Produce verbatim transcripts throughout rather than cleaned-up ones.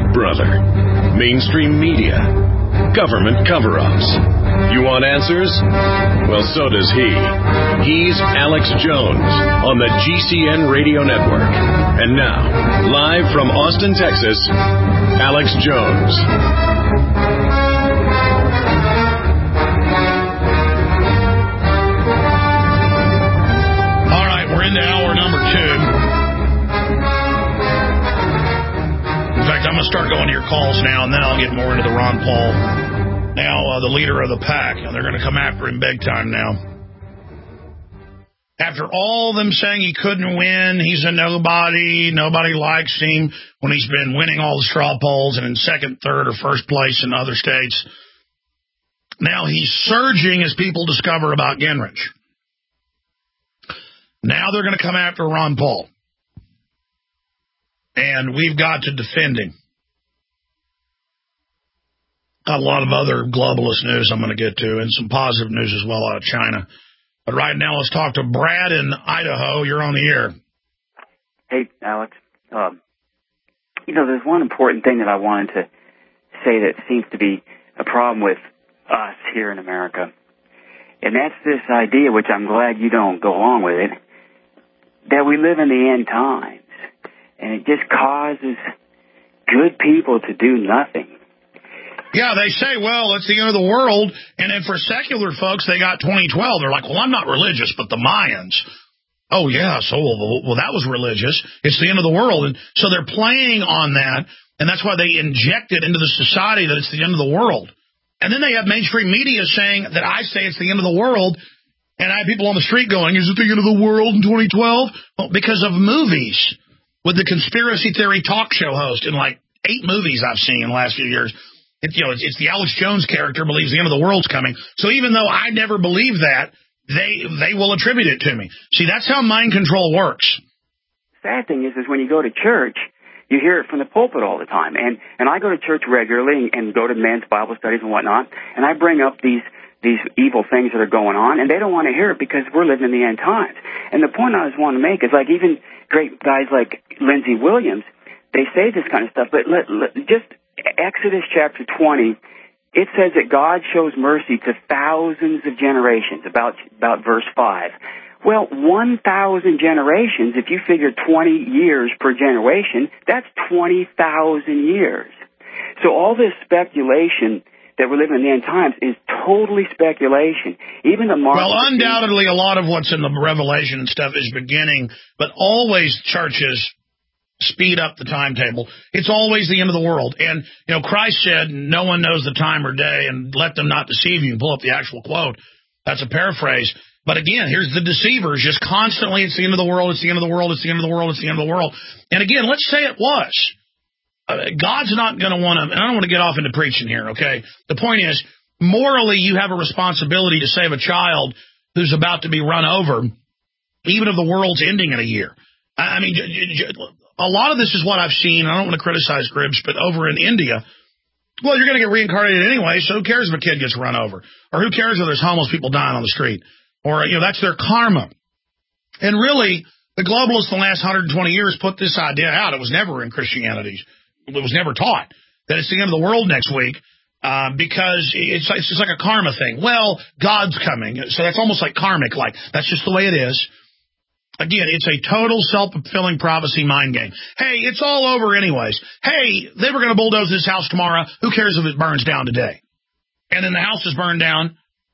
brother. Mainstream media. Government cover-ups. You want answers? Well, so does he. He's Alex Jones on the G C N Radio Network. And now, live from Austin, Texas, Alex Jones. All right, we're into hour number two. In fact, I'm going to start going to your calls now, and then I'll get more into the Ron Paul. Now, uh, the leader of the pack. They're going to come after him big time now. After all of them saying he couldn't win, he's a nobody, nobody likes him, when he's been winning all the straw polls and in second, third, or first place in other states. Now he's surging as people discover about Gingrich. Now they're going to come after Ron Paul. And we've got to defend him. Got a lot of other globalist news I'm going to get to, and some positive news as well out of China. But right now, let's talk to Brad in Idaho. You're on the air. Hey, Alex. Um, you know, there's one important thing that I wanted to say that seems to be a problem with us here in America. And that's this idea, which I'm glad you don't go along with it, that we live in the end times. And it just causes good people to do nothing. Yeah, they say, well, it's the end of the world, and then for secular folks, they got twenty twelve. They're like, well, I'm not religious, but the Mayans. Oh, yeah, so, well, well, that was religious. It's the end of the world. And so they're playing on that, and that's why they inject it into the society that it's the end of the world. And then they have mainstream media saying that I say it's the end of the world, and I have people on the street going, is it the end of the world in twenty twelve? Well, because of movies, with the conspiracy theory talk show host in like eight movies I've seen in the last few years. It, you know, it's, it's the Alex Jones character believes the end of the world's coming. So even though I never believe that, they they will attribute it to me. See, that's how mind control works. Sad thing is, is when you go to church, you hear it from the pulpit all the time. And and I go to church regularly and, and go to men's Bible studies and whatnot, and I bring up these these evil things that are going on, and they don't want to hear it because we're living in the end times. And the point I was wanting to make is, like, even great guys like Lindsey Williams, they say this kind of stuff, but let, let, just Exodus chapter twenty, it says that God shows mercy to thousands of generations, about about verse five. Well, one thousand generations, if you figure twenty years per generation, that's twenty thousand years. So all this speculation that we're living in the end times is totally speculation. Even the Mark Well, undoubtedly, a lot of what's in the Revelation and stuff is beginning, but always churches speed up the timetable. It's always the end of the world. And, you know, Christ said, no one knows the time or day, and let them not deceive you. Pull up the actual quote. That's a paraphrase. But again, here's the deceivers, just constantly, it's the end of the world, it's the end of the world, it's the end of the world, it's the end of the world. And again, let's say it was. Uh, God's not going to want to, and I don't want to get off into preaching here, okay? The point is, morally, you have a responsibility to save a child who's about to be run over, even if the world's ending in a year. I mean, j- j- a lot of this is what I've seen. I don't want to criticize Gribbs, but over in India, well, you're going to get reincarnated anyway, so who cares if a kid gets run over? Or who cares if there's homeless people dying on the street? Or, you know, that's their karma. And really, the globalists in the last one hundred twenty years put this idea out. It was never in Christianity. It was never taught that it's the end of the world next week uh, because it's, it's just like a karma thing. Well, God's coming, so that's almost like karmic, like that's just the way it is. Again, it's a total self-fulfilling prophecy mind game. Hey, it's all over anyways. Hey, they were going to bulldoze this house tomorrow. Who cares if it burns down today? And then the house is burned down,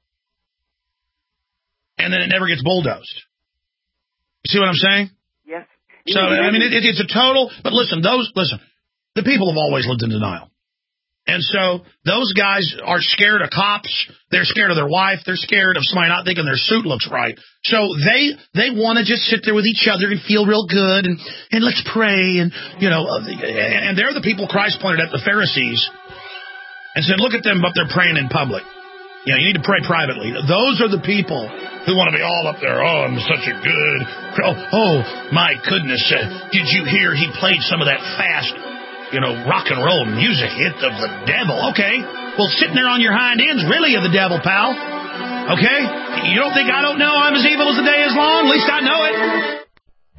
and then it never gets bulldozed. You see what I'm saying? Yes. So, I mean, it, it, it's a total, but listen, those, listen, the people have always lived in denial. And so those guys are scared of cops. They're scared of their wife. They're scared of somebody not thinking their suit looks right. So they they want to just sit there with each other and feel real good and, and let's pray. And, you know, and they're the people Christ pointed at, the Pharisees, and said, look at them up there praying in public. You know, you need to pray privately. Those are the people who want to be all up there. Oh, I'm such a good. Oh, oh my goodness. Uh, did you hear he played some of that fast, you know, rock and roll music hit of the devil? Okay. Well, sitting there on your hind ends, really, of the devil, pal. Okay? You don't think I don't know I'm as evil as the day is long? At least I know it.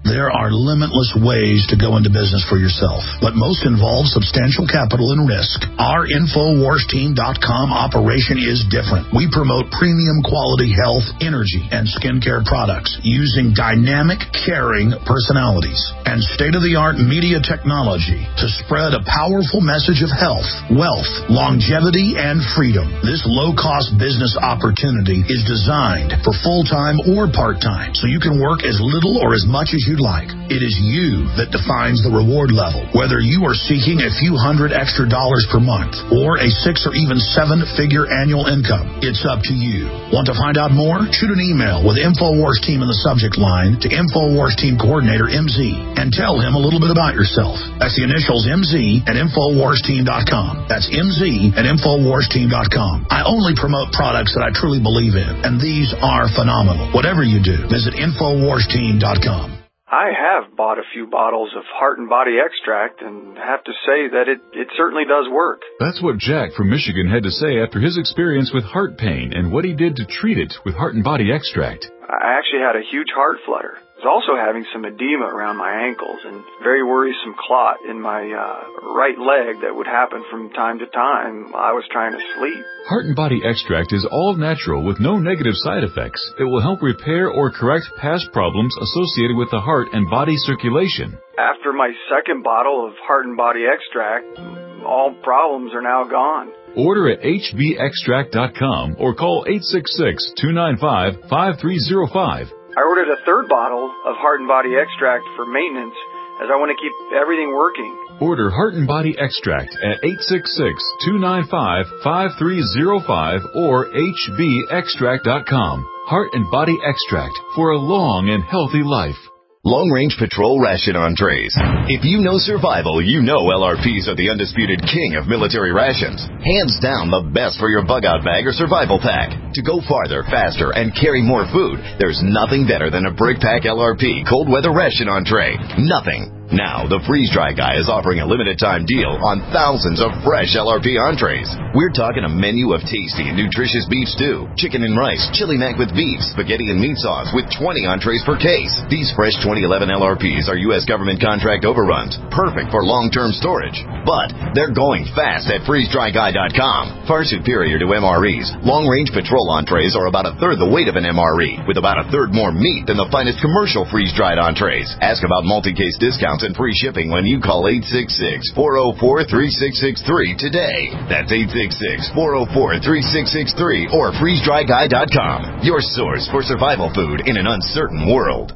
There are limitless ways to go into business for yourself, but most involve substantial capital and risk. Our Infowars Team dot com operation is different. We promote premium quality health, energy, and skincare products using dynamic, caring personalities and state-of-the-art media technology to spread a powerful message of health, wealth, longevity, and freedom. This low-cost business opportunity is designed for full-time or part-time, so you can work as little or as much as you like. It is you that defines the reward level, whether you are seeking a few hundred extra dollars per month or a six or even seven figure annual income. It's up to you. Want to find out more? Shoot an email with Infowars Team in the subject line to Infowars Team Coordinator M Z and tell him a little bit about yourself. That's the initials M Z at Infowars Team dot com. That's M Z at Infowars Team dot com. I only promote products that I truly believe in, and these are phenomenal. Whatever you do, visit Infowars Team dot com. I have bought a few bottles of Heart and Body Extract and have to say that it, it certainly does work. That's what Jack from Michigan had to say after his experience with heart pain and what he did to treat it with Heart and Body Extract. I actually had a huge heart flutter. I was also having some edema around my ankles and very worrisome clot in my uh, right leg that would happen from time to time while I was trying to sleep. Heart and Body Extract is all natural with no negative side effects. It will help repair or correct past problems associated with the heart and body circulation. After my second bottle of Heart and Body Extract, all problems are now gone. Order at H B extract dot com or call eight six six, two nine five, five three zero five. I ordered a third bottle of Heart and Body Extract for maintenance as I want to keep everything working. Order Heart and Body Extract at eight six six, two nine five, five three zero five or H B extract dot com. Heart and Body Extract for a long and healthy life. Long Range Patrol Ration Entrees. If you know survival, you know L R Ps are the undisputed king of military rations. Hands down the best for your bug-out bag or survival pack. To go farther, faster, and carry more food, there's nothing better than a Brick Pack L R P Cold Weather Ration Entree. Nothing. Now, the Freeze Dry Guy is offering a limited-time deal on thousands of fresh L R P entrees. We're talking a menu of tasty and nutritious beef stew, chicken and rice, chili mac with beef, spaghetti and meat sauce with twenty entrees per case. These fresh twenty eleven L R Ps are U S government contract overruns, perfect for long-term storage. But they're going fast at freeze dry guy dot com. Far superior to M R Es, long-range patrol entrees are about a third the weight of an M R E, with about a third more meat than the finest commercial freeze-dried entrees. Ask about multi-case discounts and free shipping when you call eight six six, four oh four, three six six three today. That's eight six six, four oh four, three six six three or freeze dry guy dot com. Your source for survival food in an uncertain world.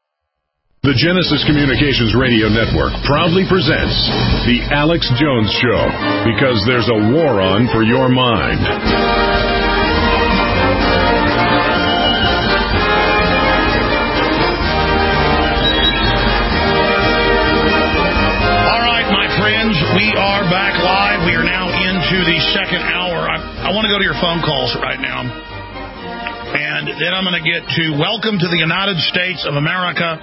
The Genesis Communications Radio Network proudly presents The Alex Jones Show, because there's a war on for your mind. We are back live. We are now into the second hour. I, I want to go to your phone calls right now. And then I'm going to get to Welcome to the United States of America.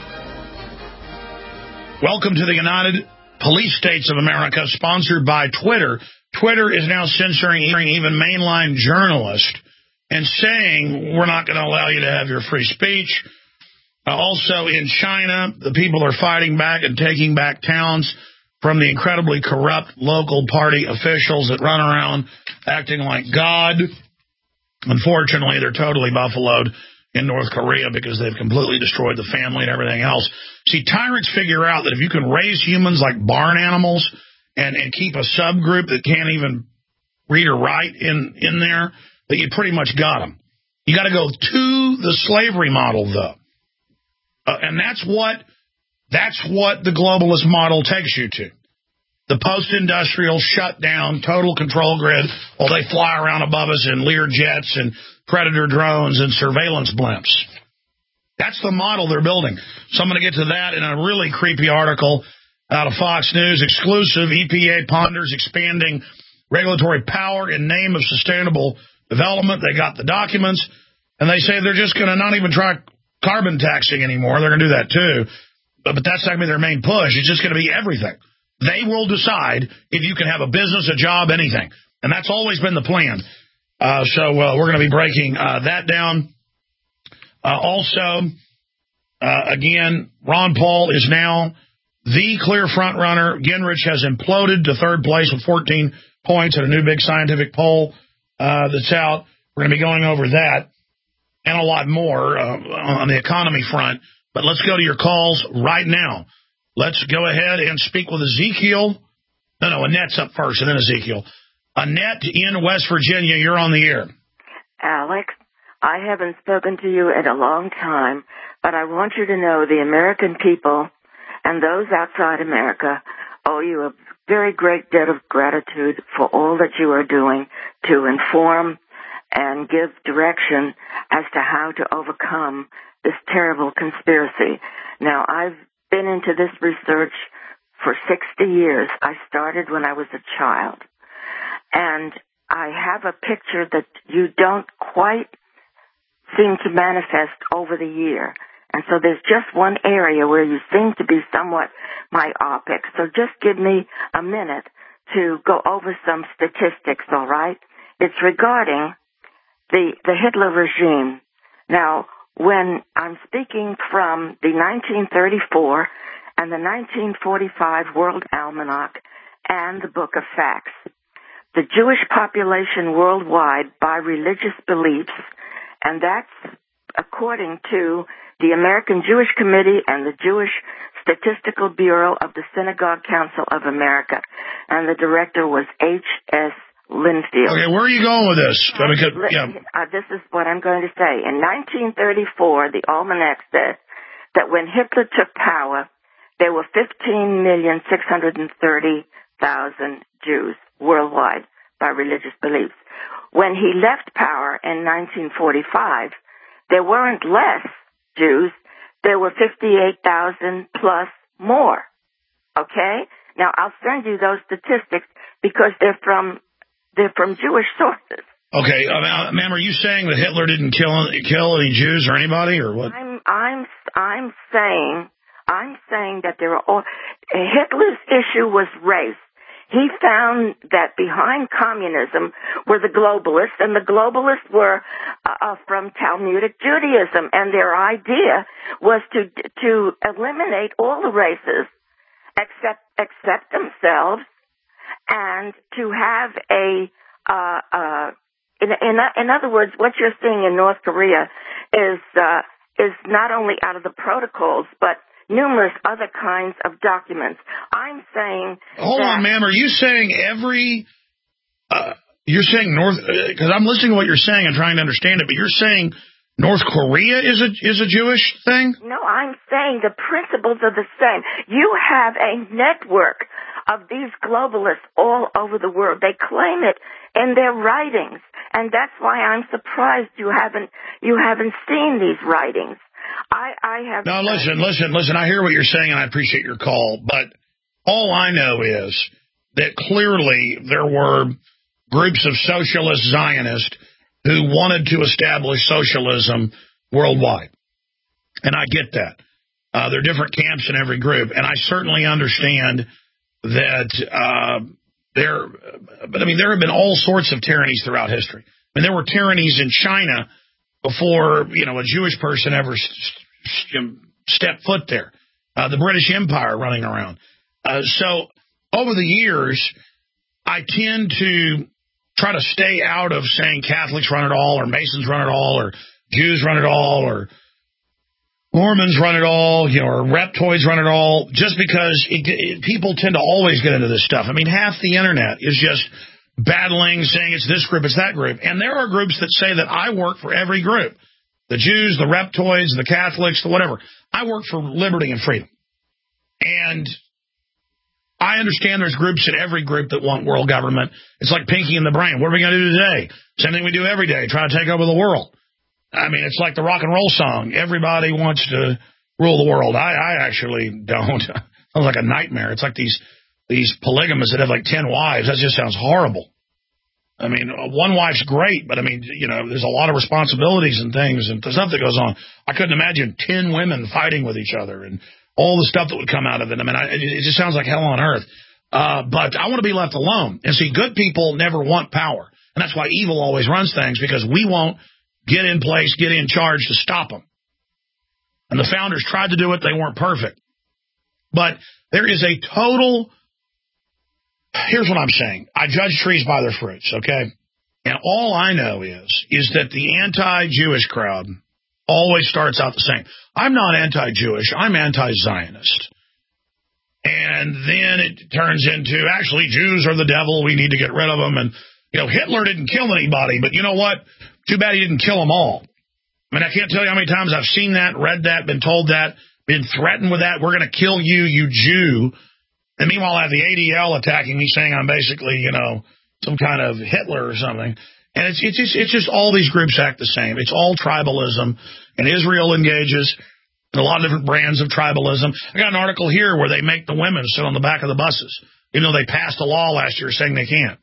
Welcome to the United Police States of America, sponsored by Twitter. Twitter is now censoring even mainline journalists and saying we're not going to allow you to have your free speech. Uh, also in China, the people are fighting back and taking back towns from the incredibly corrupt local party officials that run around acting like God. Unfortunately, they're totally buffaloed in North Korea because they've completely destroyed the family and everything else. See, tyrants figure out that if you can raise humans like barn animals and, and keep a subgroup that can't even read or write in, in there, that you pretty much got them. You got to go to the slavery model, though. Uh, and that's what... That's what the globalist model takes you to. The post-industrial shutdown, total control grid, while they fly around above us in Lear jets and Predator drones and surveillance blimps. That's the model they're building. So I'm going to get to that in a really creepy article out of Fox News. Exclusive, E P A ponders expanding regulatory power in name of sustainable development. They got the documents, and they say they're just going to not even try carbon taxing anymore. They're going to do that, too. But that's not going to be their main push. It's just going to be everything. They will decide if you can have a business, a job, anything. And that's always been the plan. Uh, so uh, we're going to be breaking uh, that down. Uh, also, Uh, again, Ron Paul is now the clear front runner. Gingrich has imploded to third place with fourteen points at a new big scientific poll uh, that's out. We're going to be going over that and a lot more uh, on the economy front. But let's go to your calls right now. Let's go ahead and speak with Ezekiel. No, no, Annette's up first, and then Ezekiel. Annette in West Virginia, you're on the air. Alex, I haven't spoken to you in a long time, but I want you to know the American people and those outside America owe you a very great debt of gratitude for all that you are doing to inform and give direction as to how to overcome this terrible conspiracy. Now, I've been into this research for sixty years. I started when I was a child. And I have a picture that you don't quite seem to manifest over the year. And so there's just one area where you seem to be somewhat myopic. So just give me a minute to go over some statistics, all right? It's regarding the, the Hitler regime. Now, when I'm speaking from the nineteen thirty-four and the nineteen forty-five World Almanac and the Book of Facts, the Jewish population worldwide by religious beliefs, and that's according to the American Jewish Committee and the Jewish Statistical Bureau of the Synagogue Council of America, and the director was H S Linfield. Okay, where are you going with this? I mean, could, yeah. uh, this is what I'm going to say. In nineteen thirty-four, the Almanac said that when Hitler took power, there were fifteen million six hundred thirty thousand Jews worldwide by religious beliefs. When he left power in nineteen forty-five, there weren't less Jews. There were fifty-eight thousand plus more. Okay? Now, I'll send you those statistics because they're from they're from Jewish sources. Okay, uh, ma'am, are you saying that Hitler didn't kill kill any Jews or anybody, or what? I'm I'm I'm saying I'm saying that there are all Hitler's issue was race. He found that behind communism were the globalists, and the globalists were uh, from Talmudic Judaism, and their idea was to to eliminate all the races except except themselves, and to have a uh, uh, in, in in other words, what you're seeing in North Korea is uh, is not only out of the protocols, but numerous other kinds of documents. I'm saying. Hold that, on, ma'am. Are you saying every? Uh, you're saying North? Because uh, I'm listening to what you're saying and trying to understand it. But you're saying North Korea is a is a Jewish thing? No, I'm saying the principles are the same. You have a network of these globalists all over the world. They claim it in their writings, and that's why I'm surprised you haven't you haven't seen these writings. I, I have. No, listen, listen, listen. I hear what you're saying, and I appreciate your call. But all I know is that clearly there were groups of socialist Zionists who wanted to establish socialism worldwide. And I get that. Uh, there are different camps in every group. And I certainly understand that uh, there, but I mean, there have been all sorts of tyrannies throughout history. I mean, there were tyrannies in China before, you know, a Jewish person ever st- stepped foot there. Uh, the British Empire running around. Uh, so over the years, I tend to try to stay out of saying Catholics run it all, or Masons run it all, or Jews run it all, or Mormons run it all, you know, or reptoids run it all, just because it, it, people tend to always get into this stuff. I mean, half the internet is just battling, saying it's this group, it's that group. And there are groups that say that I work for every group. The Jews, the reptoids, the Catholics, the whatever. I work for liberty and freedom. And I understand there's groups in every group that want world government. It's like Pinky in the Brain. What are we going to do today? Same thing we do every day, try to take over the world. I mean, it's like the rock and roll song. Everybody wants to rule the world. I, I actually don't. It sounds like a nightmare. It's like these these polygamists that have like ten wives. That just sounds horrible. I mean, one wife's great, but I mean, you know, there's a lot of responsibilities and things and stuff that goes on. I couldn't imagine ten women fighting with each other and all the stuff that would come out of it. I mean, I, it just sounds like hell on earth. Uh, but I want to be left alone. And see, good people never want power. And that's why evil always runs things, because we won't get in place, get in charge to stop them. And the founders tried to do it. They weren't perfect. But there is a total, here's what I'm saying. I judge trees by their fruits, okay? And all I know is, is that the anti-Jewish crowd always starts out the same. I'm not anti-Jewish. I'm anti-Zionist. And then it turns into, actually, Jews are the devil. We need to get rid of them. And, you know, Hitler didn't kill anybody, but you know what? Too bad he didn't kill them all. I mean, I can't tell you how many times I've seen that, read that, been told that, been threatened with that. We're going to kill you, you Jew. And meanwhile, I have the A D L attacking me, saying I'm basically, you know, some kind of Hitler or something. And it's, it's, just, it's just all these groups act the same. It's all tribalism. And Israel engages in a lot of different brands of tribalism. I got an article here where they make the women sit on the back of the buses, even though they passed a law last year saying they can't.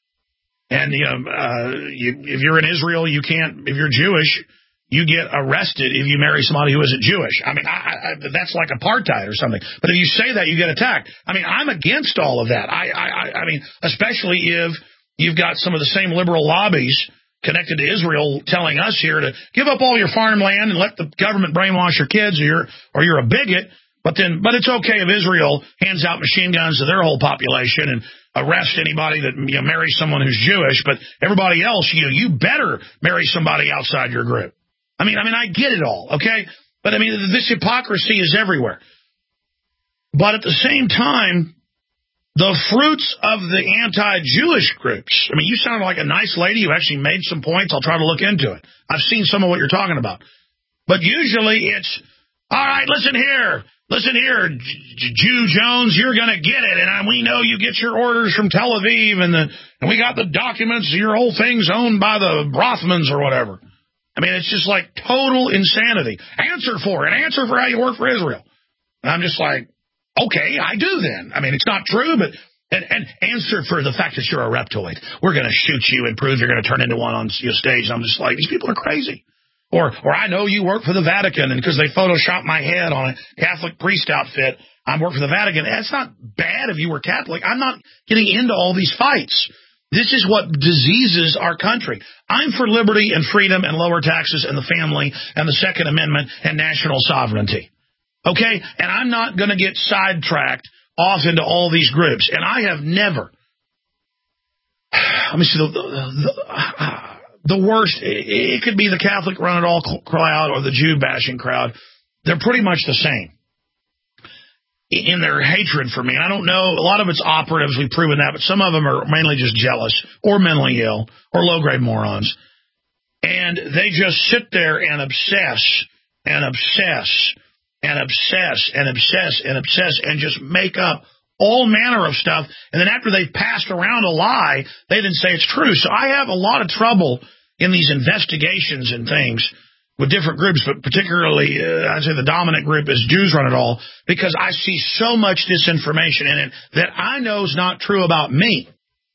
And, you know, uh, you, if you're in Israel, you can't, if you're Jewish, you get arrested if you marry somebody who isn't Jewish. I mean, I, I, that's like apartheid or something. But if you say that, you get attacked. I mean, I'm against all of that. I, I, I mean, especially if you've got some of the same liberal lobbies connected to Israel telling us here to give up all your farmland and let the government brainwash your kids, or you're, or you're a bigot. But then, but it's okay if Israel hands out machine guns to their whole population and arrest anybody that, you know, marries someone who's Jewish. But everybody else, you you better marry somebody outside your group. I mean, I mean, I get it all, okay? But I mean, this hypocrisy is everywhere. But at the same time, the fruits of the anti-Jewish groups. I mean, you sound like a nice lady. You actually made some points. I'll try to look into it. I've seen some of what you're talking about. But usually it's, all right, listen here. Listen here, Jew Jones, you're going to get it. And we know you get your orders from Tel Aviv. And, the, and we got the documents. Your whole thing's owned by the Rothmans or whatever. I mean, it's just like total insanity. Answer for it. Answer for how you work for Israel. And I'm just like, okay, I do then. I mean, it's not true, but and, and answer for the fact that you're a reptoid. We're going to shoot you and prove you're going to turn into one on your stage. I'm just like, these people are crazy. Or, or I know you work for the Vatican, and because they photoshopped my head on a Catholic priest outfit, I work for the Vatican. That's not bad if you were Catholic. I'm not getting into all these fights. This is what diseases our country. I'm for liberty and freedom and lower taxes and the family and the Second Amendment and national sovereignty. Okay? And I'm not going to get sidetracked off into all these groups. And I have never, let me see, the, the, the, the worst, it, it could be the Catholic run it all crowd or the Jew bashing crowd. They're pretty much the same in their hatred for me. And I don't know, a lot of it's operatives, we've proven that, but some of them are mainly just jealous or mentally ill or low-grade morons. And they just sit there and obsess and obsess and obsess and obsess and obsess and just make up all manner of stuff. And then after they've passed around a lie, they then say it's true. So I have a lot of trouble in these investigations and things with different groups, but particularly, uh, I'd say the dominant group is Jews run it all, because I see so much disinformation in it that I know is not true about me.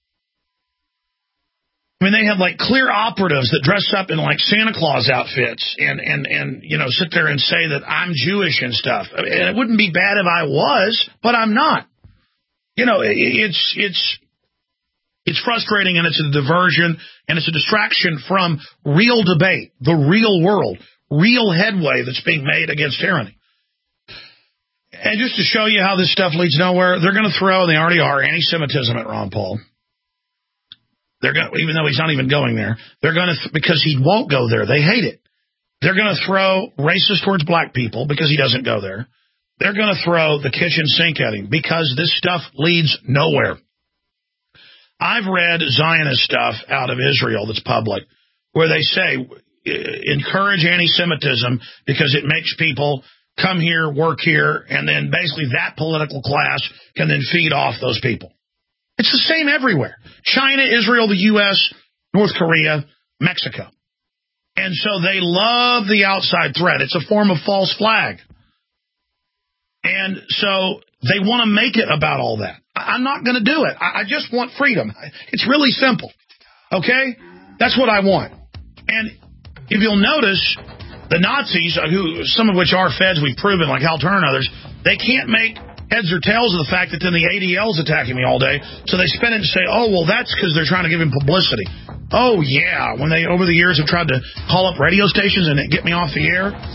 I mean, they have like clear operatives that dress up in like Santa Claus outfits and, and, and, you know, sit there and say that I'm Jewish and stuff. I mean, it wouldn't be bad if I was, but I'm not. You know, it, it's, it's, It's frustrating, and it's a diversion, and it's a distraction from real debate, the real world, real headway that's being made against tyranny. And just to show you how this stuff leads nowhere, they're going to throw, and they already are, anti-Semitism at Ron Paul. They're going, even though he's not even going there, they're going to, because he won't go there. They hate it. They're going to throw racist towards black people because he doesn't go there. They're going to throw the kitchen sink at him because this stuff leads nowhere. I've read Zionist stuff out of Israel that's public where they say encourage anti-Semitism because it makes people come here, work here, and then basically that political class can then feed off those people. It's the same everywhere. China, Israel, the U S, North Korea, Mexico. And so they love the outside threat. It's a form of false flag. And so they want to make it about all that. I'm not going to do it. I just want freedom. It's really simple. Okay? That's what I want. And if you'll notice, the Nazis, who some of which are feds, we've proven, like Hal Turner and others, they can't make heads or tails of the fact that then the A D L's attacking me all day. So they spin it and say, oh, well, that's because they're trying to give him publicity. Oh, yeah. When they, over the years, have tried to call up radio stations and get me off the air,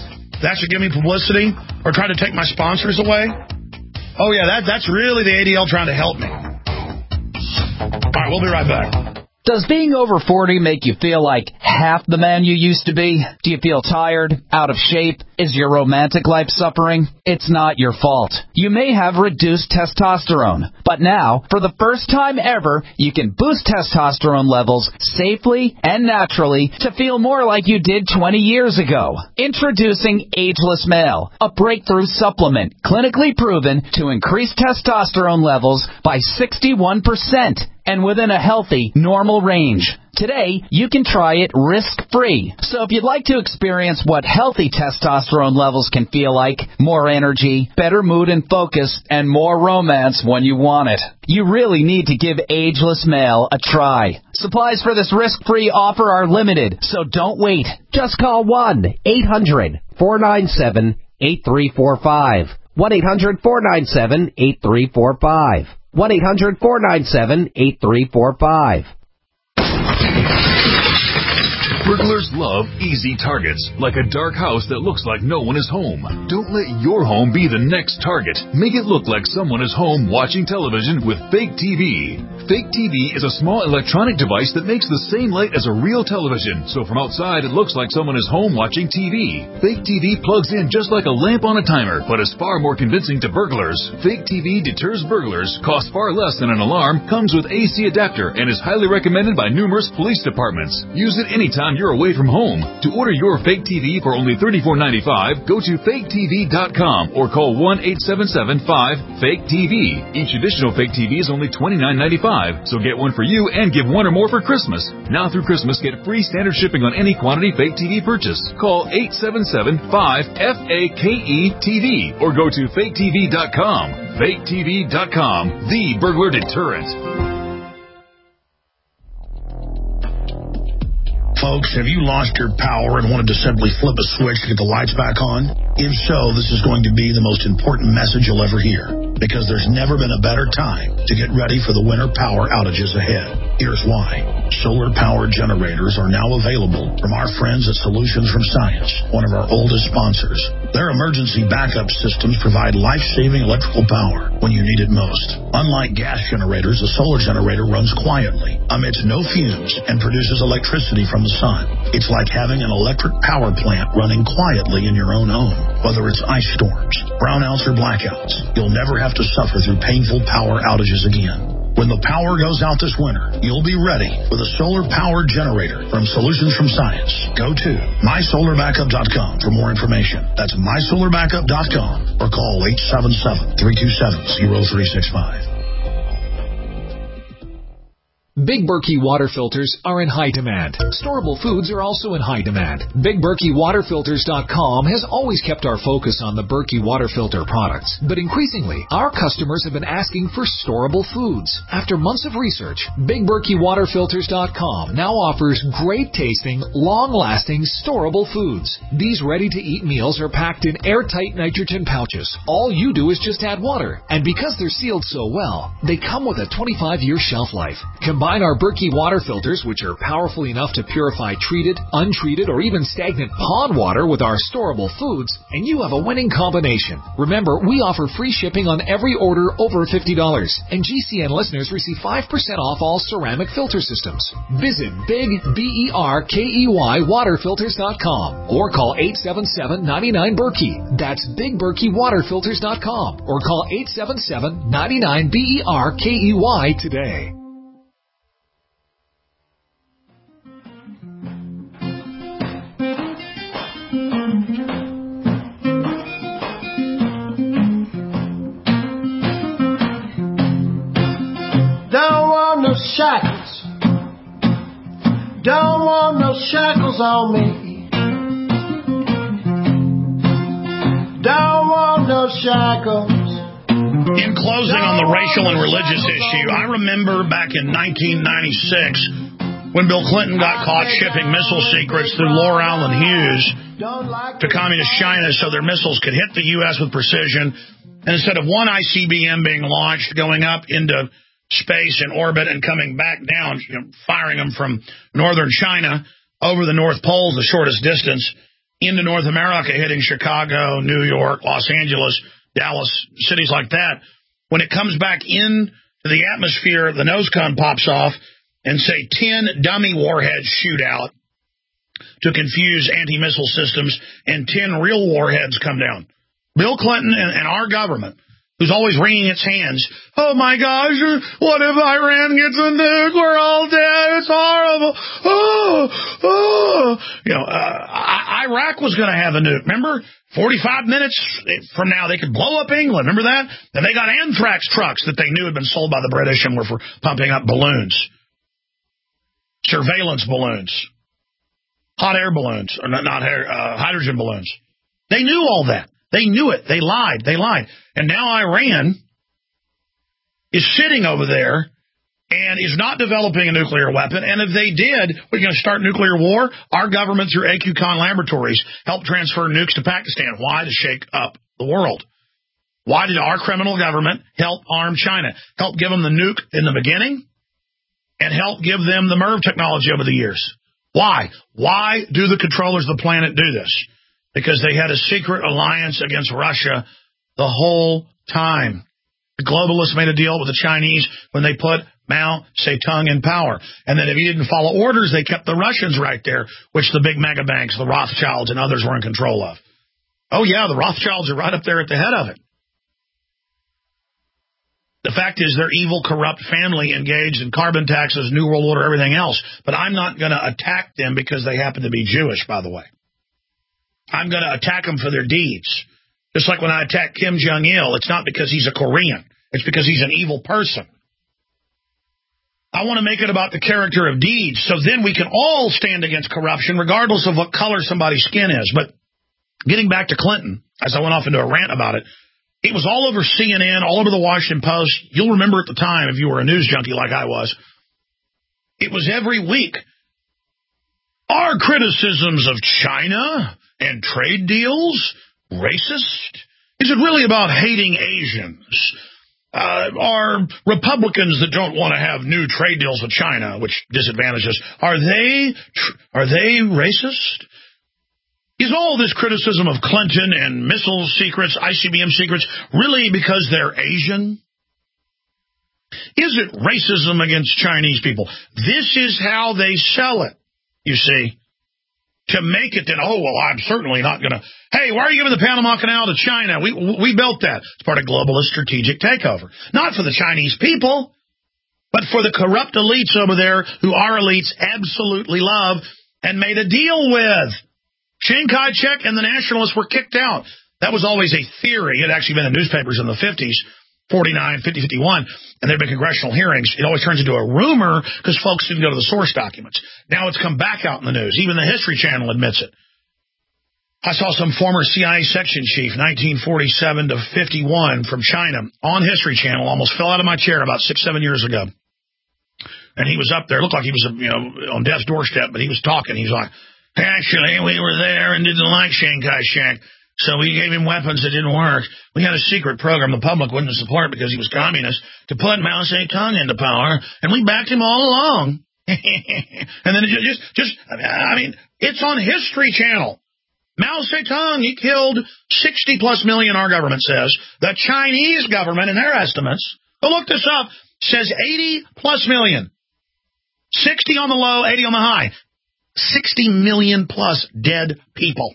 That should give me publicity or try to take my sponsors away? Oh, yeah, that that's really the A D L trying to help me. All right, we'll be right back. Does being over forty make you feel like half the man you used to be? Do you feel tired, out of shape? Is your romantic life suffering? It's not your fault. You may have reduced testosterone, but now, for the first time ever, you can boost testosterone levels safely and naturally to feel more like you did twenty years ago. Introducing Ageless Male, a breakthrough supplement clinically proven to increase testosterone levels by sixty-one percent. And within a healthy, normal range. Today, you can try it risk-free. So if you'd like to experience what healthy testosterone levels can feel like, more energy, better mood and focus, and more romance when you want it, you really need to give Ageless Male a try. Supplies for this risk-free offer are limited, so don't wait. Just call one eight hundred four nine seven eight three four five. one eight hundred four nine seven eight three four five. one eight hundred four nine seven eight three four five. Burglars love easy targets, like a dark house that looks like no one is home. Don't let your home be the next target. Make it look like someone is home watching television with Fake T V. Fake T V is a small electronic device that makes the same light as a real television, so from outside it looks like someone is home watching T V. Fake T V plugs in just like a lamp on a timer, but is far more convincing to burglars. Fake T V deters burglars, costs far less than an alarm, comes with A C adapter, and is highly recommended by numerous police departments. Use it anytime you're away from home. To order your Fake T V for only thirty-four ninety-five, go to fake t v dot com or call one eight seven seven five fake T V. Each additional Fake T V is only twenty-nine ninety-five, so get one for you and give one or more for Christmas. Now through Christmas, get free standard shipping on any quantity Fake T V purchase. Call eight seven seven five F A K E T V or go to fake t v dot com. fake t v dot com, the burglar deterrent. Folks, have you lost your power and wanted to simply flip a switch to get the lights back on? If so, this is going to be the most important message you'll ever hear, because there's never been a better time to get ready for the winter power outages ahead. Here's why. Solar-powered generators are now available from our friends at Solutions from Science, one of our oldest sponsors. Their emergency backup systems provide life-saving electrical power when you need it most. Unlike gas generators, a solar generator runs quietly, emits no fumes, and produces electricity from the sun. It's like having an electric power plant running quietly in your own home. Whether it's ice storms, brownouts, or blackouts, you'll never have to suffer through painful power outages again. When the power goes out this winter, you'll be ready with a solar-powered generator from Solutions from Science. Go to my solar backup dot com for more information. That's my solar backup dot com or call eight seven seven, three two seven, zero three six five. Big Berkey water filters are in high demand. Storable foods are also in high demand. Big Berkey Water Filters dot com has always kept our focus on the Berkey water filter products, but increasingly, our customers have been asking for storable foods. After months of research, Big Berkey Water Filters dot com now offers great-tasting, long-lasting, storable foods. These ready-to-eat meals are packed in airtight nitrogen pouches. All you do is just add water, and because they're sealed so well, they come with a twenty-five year shelf life. Combine our Berkey water filters, which are powerful enough to purify treated, untreated, or even stagnant pond water with our storable foods, and you have a winning combination. Remember, we offer free shipping on every order over fifty dollars, and G C N listeners receive five percent off all ceramic filter systems. Visit Big B E R K E Y Water Filters dot com or call eight seven seven, nine nine, Berkey. That's Big Berkey Water Filters dot com or call eight seven seven, nine nine, B E R K E Y today. Don't want no shackles. Don't want no shackles on me. Don't want no shackles. In closing on the racial and religious issue, I remember back in nineteen ninety-six when Bill Clinton got caught shipping missile secrets through Laura Allen Hughes to communist China so their missiles could hit the U S with precision. And instead of one I C B M being launched, going up into space in orbit and coming back down, you know, firing them from northern China over the North Pole, the shortest distance, into North America, hitting Chicago, New York, Los Angeles, Dallas, cities like that, when it comes back into the atmosphere, the nose cone pops off, and say ten dummy warheads shoot out to confuse anti-missile systems, and ten real warheads come down. Bill Clinton and, and our government, who's always wringing its hands, oh my gosh, what if Iran gets a nuke? We're all dead. It's horrible. Oh, oh. You know, uh, Iraq was going to have a nuke. Remember? forty-five minutes from now, they could blow up England. Remember that? And they got anthrax trucks that they knew had been sold by the British and were for pumping up balloons. Surveillance balloons. Hot air balloons. Or not, not air, uh, hydrogen balloons. They knew all that. They knew it. They lied. They lied. And now Iran is sitting over there and is not developing a nuclear weapon. And if they did, we're going to start nuclear war. Our government, through A Q CON Laboratories, helped transfer nukes to Pakistan. Why? To shake up the world. Why did our criminal government help arm China? Help give them the nuke in the beginning and help give them the MERV technology over the years. Why? Why do the controllers of the planet do this? Because they had a secret alliance against Russia the whole time. The globalists made a deal with the Chinese when they put Mao Zedong in power. And then if he didn't follow orders, they kept the Russians right there, which the big mega banks, the Rothschilds and others were in control of. Oh, yeah, the Rothschilds are right up there at the head of it. The fact is they're evil, corrupt family engaged in carbon taxes, New World Order, everything else. But I'm not going to attack them because they happen to be Jewish, by the way. I'm going to attack them for their deeds. Just like when I attack Kim Jong-il, it's not because he's a Korean. It's because he's an evil person. I want to make it about the character of deeds, so then we can all stand against corruption, regardless of what color somebody's skin is. But getting back to Clinton, as I went off into a rant about it, it was all over C N N, all over the Washington Post. You'll remember at the time, if you were a news junkie like I was, it was every week. Are criticisms of China and trade deals racist? Is it really about hating Asians? Uh, are Republicans that don't want to have new trade deals with China, which disadvantages, are they tr- are they racist? Is all this criticism of Clinton and missile secrets, I C B M secrets, really because they're Asian? Is it racism against Chinese people? This is how they sell it, you see. To make it that, oh, well, I'm certainly not going to, hey, why are you giving the Panama Canal to China? We we built that. It's part of globalist strategic takeover. Not for the Chinese people, but for the corrupt elites over there who our elites absolutely love and made a deal with. Chiang Kai-shek and the nationalists were kicked out. That was always a theory. It had actually been in newspapers in the fifties, forty-nine, fifty, fifty-one, and there had been congressional hearings. It always turns into a rumor because folks didn't go to the source documents. Now it's come back out in the news. Even the History Channel admits it. I saw some former C I A section chief, nineteen forty-seven to fifty-one, from China on History Channel. Almost fell out of my chair about six, seven years ago. And he was up there. It looked like he was, you know, on death's doorstep, but he was talking. He was like, actually, we were there and didn't like Chiang Kai-shek, so we gave him weapons that didn't work. We had a secret program the public wouldn't support because he was communist to put Mao Zedong into power, and we backed him all along. And then it just, just, I mean, it's on History Channel. Mao Zedong, he killed sixty plus million, our government says. The Chinese government, in their estimates, go look this up, says eighty plus million. sixty on the low, eighty on the high. sixty million plus dead people.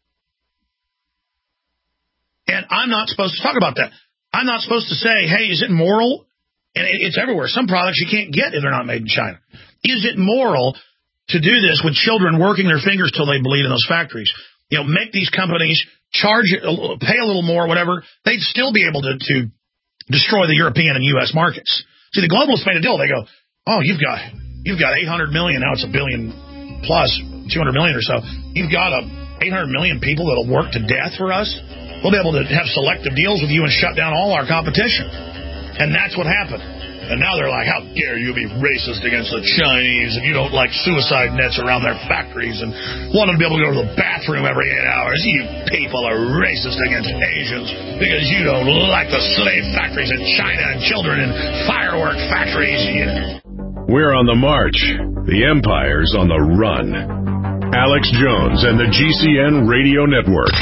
And I'm not supposed to talk about that. I'm not supposed to say, hey, is it moral? And it's everywhere. Some products you can't get if they're not made in China. Is it moral to do this with children working their fingers till they bleed in those factories? You know, make these companies charge, pay a little more, whatever. They'd still be able to, to destroy the European and U S markets. See, the globalists made a deal. They go, oh, you've got you've got eight hundred million. Now it's a billion plus, two hundred million or so. You've got a eight hundred million people that'll work to death for us. We'll be able to have selective deals with you and shut down all our competition. And that's what happened. And now they're like, how dare you be racist against the Chinese if you don't like suicide nets around their factories and want them to be able to go to the bathroom every eight hours. You people are racist against Asians because you don't like the slave factories in China and children in firework factories. You know. We're on the march. The empire's on the run. Alex Jones and the G C N Radio Network.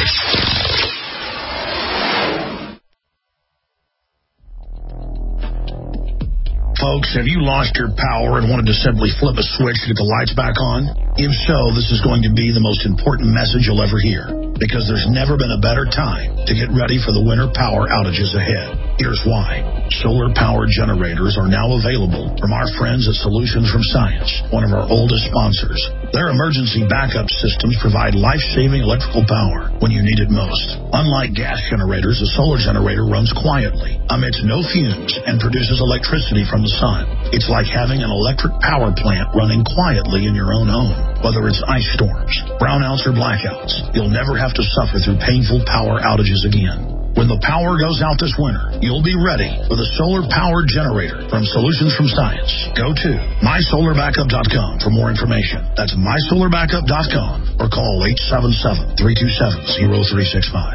Folks, have you lost your power and wanted to simply flip a switch to get the lights back on? If so, this is going to be the most important message you'll ever hear, because there's never been a better time to get ready for the winter power outages ahead. Here's why. Solar power generators are now available from our friends at Solutions from Science, one of our oldest sponsors. Their emergency backup systems provide life-saving electrical power when you need it most. Unlike gas generators, a solar generator runs quietly, emits no fumes, and produces electricity from the sun. It's like having an electric power plant running quietly in your own home. Whether it's ice storms, brownouts, or blackouts, you'll never have to suffer through painful power outages again. When the power goes out this winter, you'll be ready with a solar-powered generator from Solutions from Science. Go to my solar backup dot com for more information. That's my solar backup dot com or call eight seven seven, three two seven, zero three six five.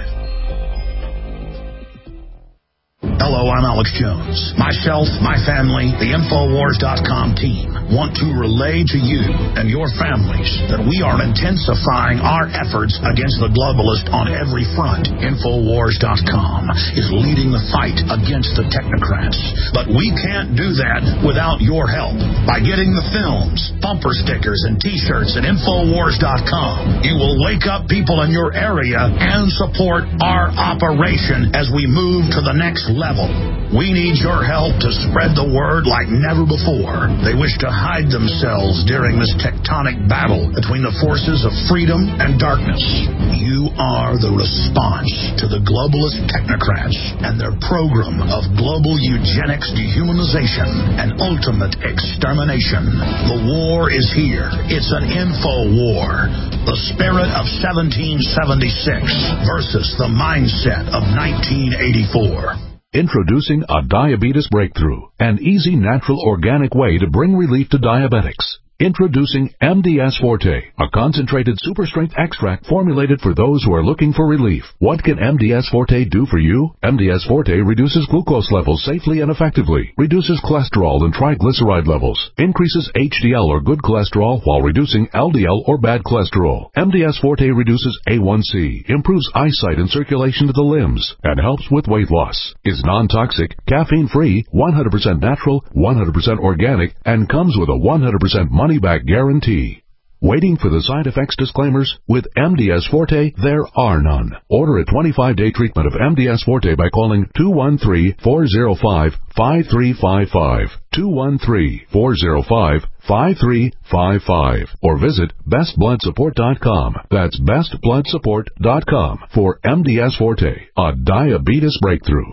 Hello, I'm Alex Jones. Myself, my family, the Infowars dot com team want to relay to you and your families that we are intensifying our efforts against the globalist on every front. Infowars dot com is leading the fight against the technocrats. But we can't do that without your help. By getting the films, bumper stickers, and T-shirts at Infowars dot com, you will wake up people in your area and support our operation as we move to the next level. We need your help to spread the word like never before. They wish to hide themselves during this tectonic battle between the forces of freedom and darkness. You are the response to the globalist technocrats and their program of global eugenics, dehumanization, and ultimate extermination. The war is here. It's an info war. The spirit of seventeen seventy-six versus the mindset of nineteen eighty-four. Introducing a diabetes breakthrough, an easy, natural, organic way to bring relief to diabetics. Introducing M D S Forte, a concentrated super-strength extract formulated for those who are looking for relief. What can M D S Forte do for you? M D S Forte reduces glucose levels safely and effectively, reduces cholesterol and triglyceride levels, increases H D L or good cholesterol while reducing L D L or bad cholesterol. M D S Forte reduces A one C, improves eyesight and circulation to the limbs, and helps with weight loss. Is non-toxic, caffeine-free, one hundred percent natural, one hundred percent organic, and comes with a one hundred percent money-back guarantee. Waiting for the side effects disclaimers? With M D S Forte, there are none. Order a twenty-five day treatment of M D S Forte by calling two one three, four zero five, five three five five, two one three, four zero five, five three five five, or visit best blood support dot com. That's best blood support dot com for M D S Forte, a diabetes breakthrough.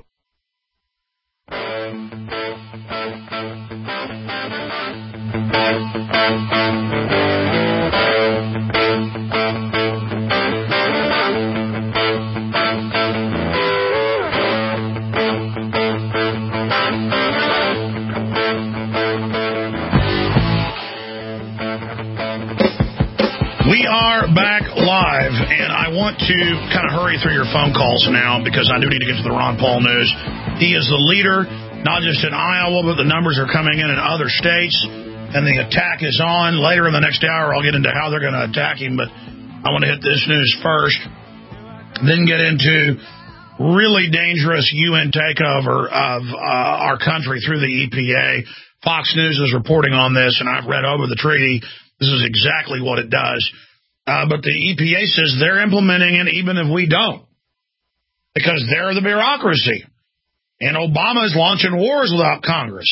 We are back live, and I want to kind of hurry through your phone calls now because I do need to get to the Ron Paul news. He is the leader, not just in Iowa, but the numbers are coming in in other states, and the attack is on. Later in the next hour, I'll get into how they're going to attack him, but I want to hit this news first, then get into really dangerous U N takeover of uh, our country through the E P A. Fox News is reporting on this, and I've read over the treaty. This is exactly what it does. Uh, but the E P A says they're implementing it even if we don't, because they're the bureaucracy. And Obama is launching wars without Congress.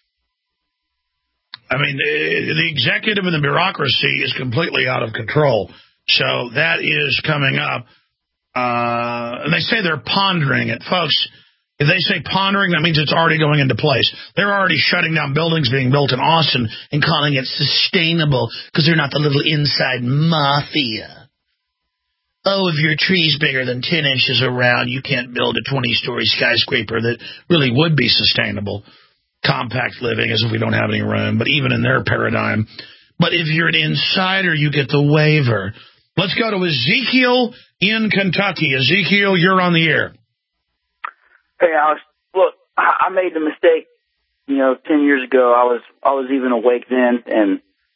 I mean, the, the executive and the bureaucracy is completely out of control. So that is coming up. Uh, and they say they're pondering it. Folks, if they say pondering, that means it's already going into place. They're already shutting down buildings being built in Austin and calling it sustainable because they're not the little inside mafia. Oh, if your tree's bigger than ten inches around, you can't build a twenty-story skyscraper that really would be sustainable. Compact living as if we don't have any room, but even in their paradigm. But if you're an insider, you get the waiver. Let's go to Ezekiel in Kentucky. Ezekiel, you're on the air. Hey, Alex, look, I made the mistake, you know, ten years ago. I was I was even awake then, and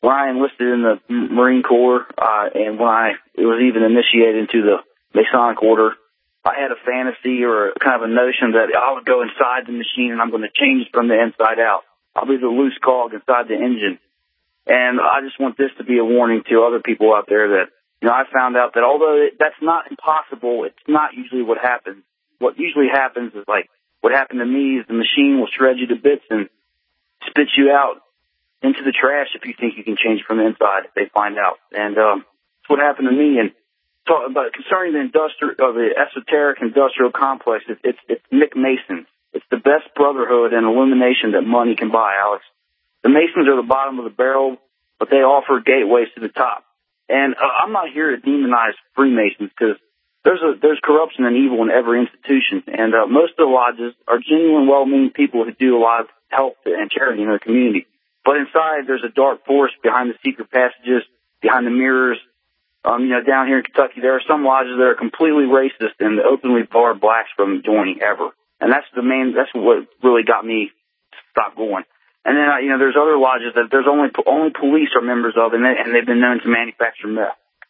when I enlisted in the Marine Corps, uh, and when I it was even initiated into the Masonic Order, I had a fantasy or a kind of a notion that I would go inside the machine and I'm going to change it from the inside out. I'll be the loose cog inside the engine. And I just want this to be a warning to other people out there that, you know, I found out that although it, that's not impossible, it's not usually what happens. What usually happens is like what happened to me is the machine will shred you to bits and spit you out into the trash if you think you can change from the inside if they find out. And um, that's what happened to me. And talk about concerning the industrial, or the esoteric industrial complex, it, it's it's Nick Mason. It's the best brotherhood and illumination that money can buy, Alex. The Masons are the bottom of the barrel, but they offer gateways to the top. And uh, I'm not here to demonize Freemasons because there's a there's corruption and evil in every institution, and uh, most of the lodges are genuine, well-meaning people who do a lot of help and charity in their community. But inside, there's a dark force behind the secret passages, behind the mirrors. Um, you know, down here in Kentucky, there are some lodges that are completely racist and openly bar blacks from joining ever. And that's the main, that's what really got me to stop going. And then, uh, you know, there's other lodges that there's only, only police are members of, and, they, and they've been known to manufacture meth.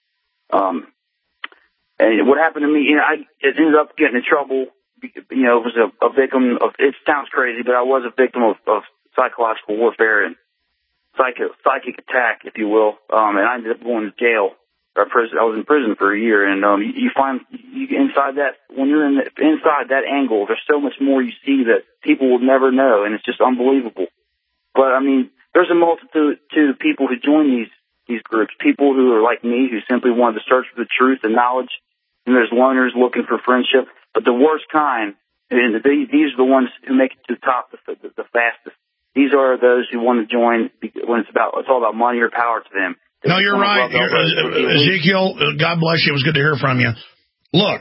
Um, and what happened to me, you know, I it ended up getting in trouble. You know, it was a, a victim of, it sounds crazy, but I was a victim of, of psychological warfare and psychic, psychic attack, if you will. Um, and I ended up going to jail. I was in prison for a year, and um, you, you find you, inside that, when you're in the, inside that angle, there's so much more you see that people will never know, and it's just unbelievable. But I mean, there's a multitude of people who join these these groups, people who are like me, who simply wanted to search for the truth and knowledge, and there's loners looking for friendship. But the worst kind, and they, these are the ones who make it to the top the, the, the fastest. These are those who want to join when it's about it's all about money or power to them. No, you're right. You're, uh, Ezekiel, God bless you. It was good to hear from you. Look,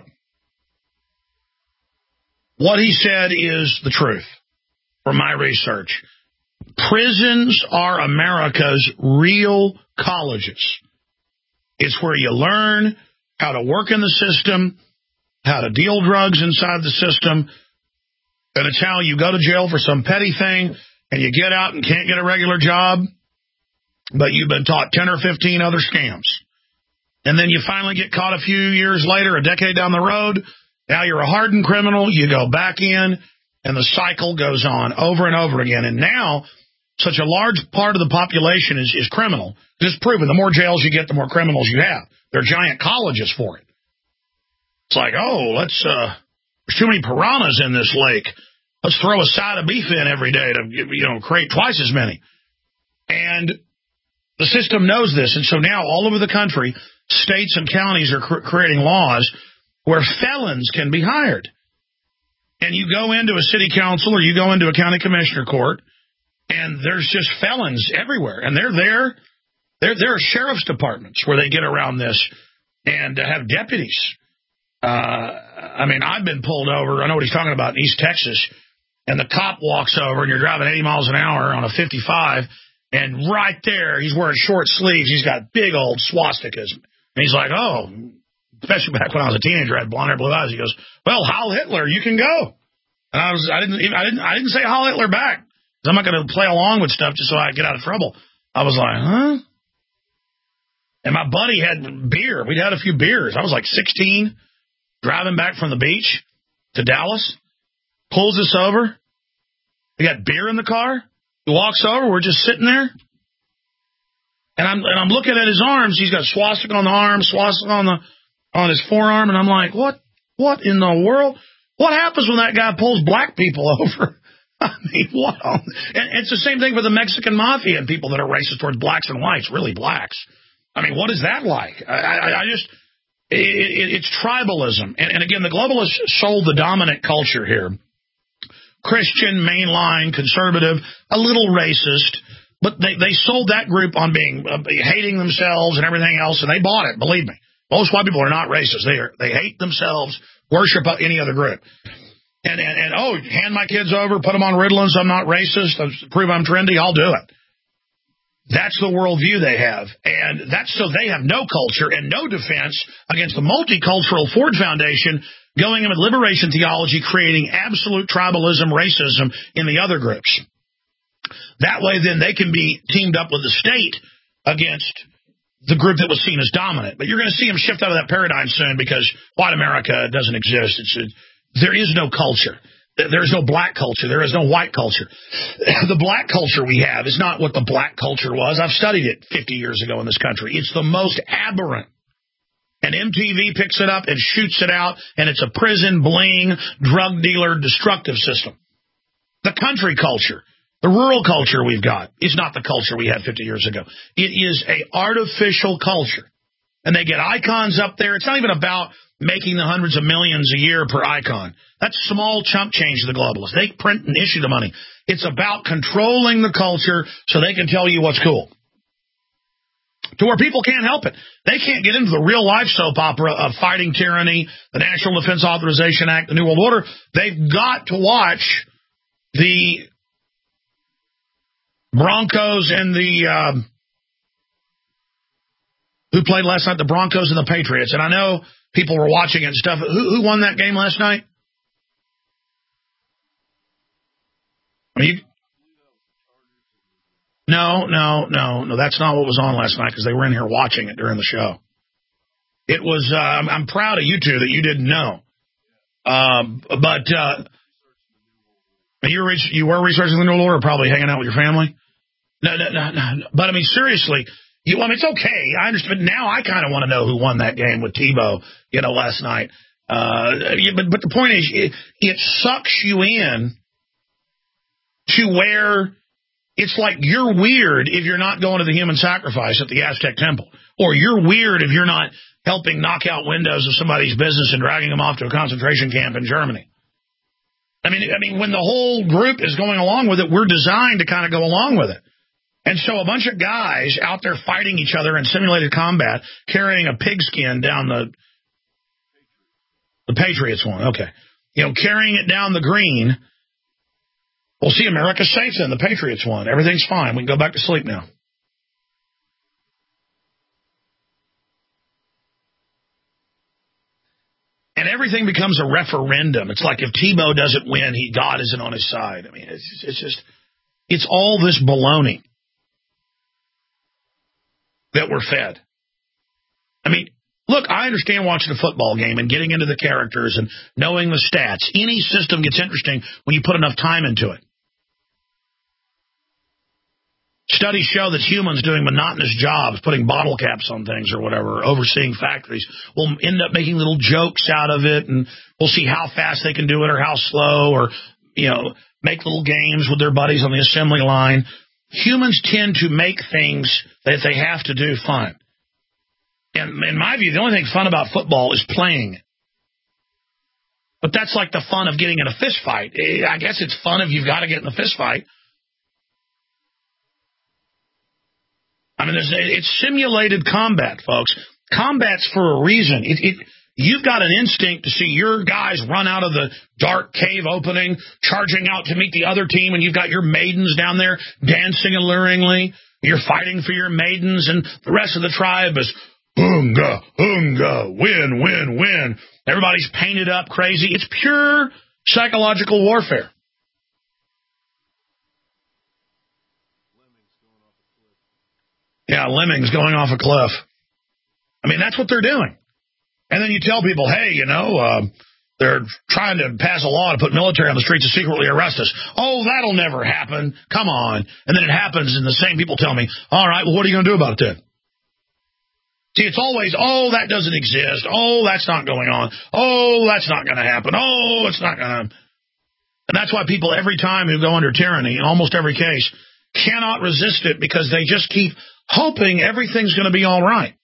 what he said is the truth from my research. Prisons are America's real colleges. It's where you learn how to work in the system, how to deal drugs inside the system, and it's how you go to jail for some petty thing, and you get out and can't get a regular job, but you've been taught ten or fifteen other scams. And then you finally get caught a few years later, a decade down the road. Now you're a hardened criminal. You go back in, and the cycle goes on over and over again. And now such a large part of the population is, is criminal. It's proven. The more jails you get, the more criminals you have. There are giant colleges for it. It's like, oh, let's, uh, there's too many piranhas in this lake. Let's throw a side of beef in every day to, you know, create twice as many. And the system knows this, and so now all over the country, states and counties are cr- creating laws where felons can be hired. And you go into a city council or you go into a county commissioner court, and there's just felons everywhere. And they're there. There, there are sheriff's departments where they get around this and uh, have deputies. Uh, I mean, I've been pulled over. I know what he's talking about in East Texas. And the cop walks over, and you're driving eighty miles an hour on a fifty-five, and right there, he's wearing short sleeves. He's got big old swastikas. And he's like, oh, especially back when I was a teenager, I had blonde hair, blue eyes. He goes, well, Heil Hitler, you can go. And I was, I didn't, I didn't, I didn't say Heil Hitler back. I'm not going to play along with stuff just so I get out of trouble. I was like, huh? And my buddy had beer. We'd had a few beers. I was like sixteen, driving back from the beach to Dallas. Pulls us over. We got beer in the car. He walks over. We're just sitting there. And I'm and I'm looking at his arms. He's got swastika on the arm, swastika on the on his forearm. And I'm like, what? What in the world? What happens when that guy pulls black people over? I mean, what? And it's the same thing for the Mexican mafia and people that are racist towards blacks and whites, really blacks. I mean, what is that like? I, I, I just, it, it, it's tribalism. And, and again, the globalists sold the dominant culture here. Christian, mainline, conservative, a little racist, but they, they sold that group on being uh, hating themselves and everything else, and they bought it, believe me. Most white people are not racist. They are, they hate themselves, worship any other group. And, and, and, oh, hand my kids over, put them on Ritalin so I'm not racist, prove I'm trendy, I'll do it. That's the worldview they have. And that's so they have no culture and no defense against the multicultural Ford Foundation going in with liberation theology, creating absolute tribalism, racism in the other groups. That way, then, they can be teamed up with the state against the group that was seen as dominant. But you're going to see them shift out of that paradigm soon because white America doesn't exist. It's a, there is no culture. There is no black culture. There is no white culture. The black culture we have is not what the black culture was. I've studied it fifty years ago in this country. It's the most aberrant. And M T V picks it up and shoots it out, and it's a prison, bling, drug dealer, destructive system. The country culture, the rural culture we've got is not the culture we had fifty years ago. It is a artificial culture. And they get icons up there. It's not even about making the hundreds of millions a year per icon. That's small chump change to the globalists. They print and issue the money. It's about controlling the culture so they can tell you what's cool. To where people can't help it. They can't get into the real-life soap opera of fighting tyranny, the National Defense Authorization Act, the New World Order. They've got to watch the Broncos and the... Um, who played last night? The Broncos and the Patriots. And I know people were watching it and stuff. Who, who won that game last night? Are you... No, no, no, no. That's not what was on last night because they were in here watching it during the show. It was, uh, I'm, I'm proud of you two that you didn't know. Um, but uh, you, were, you were researching the New World Order, probably hanging out with your family? No, no, no, no. But, I mean, seriously, you, I mean, it's okay. I understand. But now I kind of want to know who won that game with Tebow, you know, last night. Uh, but, but the point is, it, it sucks you in to where... It's like you're weird if you're not going to the human sacrifice at the Aztec temple. Or you're weird if you're not helping knock out windows of somebody's business and dragging them off to a concentration camp in Germany. I mean, I mean, when the whole group is going along with it, we're designed to kind of go along with it. And so a bunch of guys out there fighting each other in simulated combat, carrying a pigskin down the... The Patriots one, okay. You know, carrying it down the green... Well, see, America's safe then. The Patriots won. Everything's fine. We can go back to sleep now. And everything becomes a referendum. It's like if Tebow doesn't win, he God isn't on his side. I mean, it's, it's just, it's all this baloney that we're fed. I mean, look, I understand watching a football game and getting into the characters and knowing the stats. Any system gets interesting when you put enough time into it. Studies show that humans doing monotonous jobs, putting bottle caps on things or whatever, or overseeing factories, will end up making little jokes out of it, and we'll see how fast they can do it or how slow, or, you know, make little games with their buddies on the assembly line. Humans tend to make things that they have to do fun. And in my view, the only thing fun about football is playing it. But that's like the fun of getting in a fist fight. I guess it's fun if you've got to get in a fist fight. I mean, it's simulated combat, folks. Combat's for a reason. It, it, you've got an instinct to see your guys run out of the dark cave opening, charging out to meet the other team, and you've got your maidens down there dancing alluringly. You're fighting for your maidens, and the rest of the tribe is, Hunga, hunga, win, win, win. Everybody's painted up crazy. It's pure psychological warfare. Yeah, lemmings going off a cliff. I mean, that's what they're doing. And then you tell people, hey, you know, uh, they're trying to pass a law to put military on the streets to secretly arrest us. Oh, that'll never happen. Come on. And then it happens, and the same people tell me, all right, well, what are you going to do about it then? See, it's always, oh, that doesn't exist. Oh, that's not going on. Oh, that's not going to happen. Oh, it's not going to. And that's why people every time who go under tyranny, in almost every case, cannot resist it because they just keep hoping everything's going to be all right.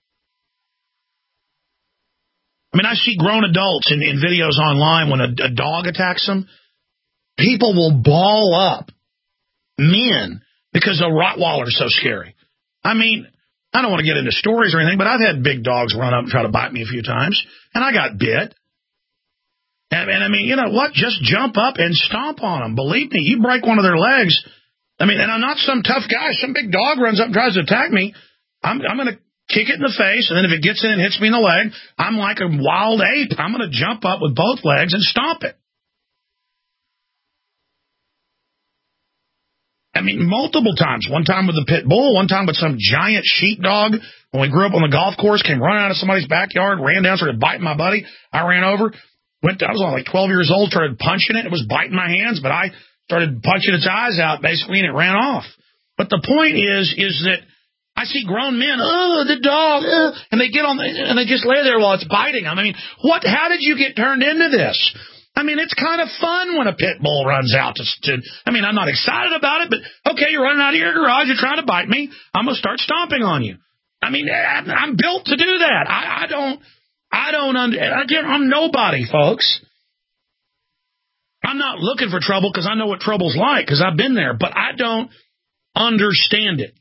I mean, I see grown adults in, in videos online when a, a dog attacks them. People will ball up, men, because a Rottweiler's so scary. I mean, I don't want to get into stories or anything, but I've had big dogs run up and try to bite me a few times, and I got bit. And, and I mean, you know what? Just jump up and stomp on them. Believe me, you break one of their legs. I mean, and I'm not some tough guy. Some big dog runs up and tries to attack me. I'm, I'm going to kick it in the face, and then if it gets in and hits me in the leg, I'm like a wild ape. I'm going to jump up with both legs and stomp it. And mean, multiple times. One time with a pit bull, one time with some giant sheepdog. When we grew up on the golf course, came running out of somebody's backyard, ran down, started biting my buddy. I ran over. Went to, I was only like twelve years old, started punching it. It was biting my hands, but I started punching its eyes out, basically, and it ran off. But the point is, is that I see grown men, oh, the dog, uh, and they get on, the, and they just lay there while it's biting them. I mean, what? How did you get turned into this? I mean, it's kind of fun when a pit bull runs out to, to. I mean, I'm not excited about it, but okay, you're running out of your garage, you're trying to bite me. I'm gonna start stomping on you. I mean, I'm built to do that. I, I don't, I don't. Under, again, I'm nobody, folks. I'm not looking for trouble because I know what trouble's like because I've been there, but I don't understand it.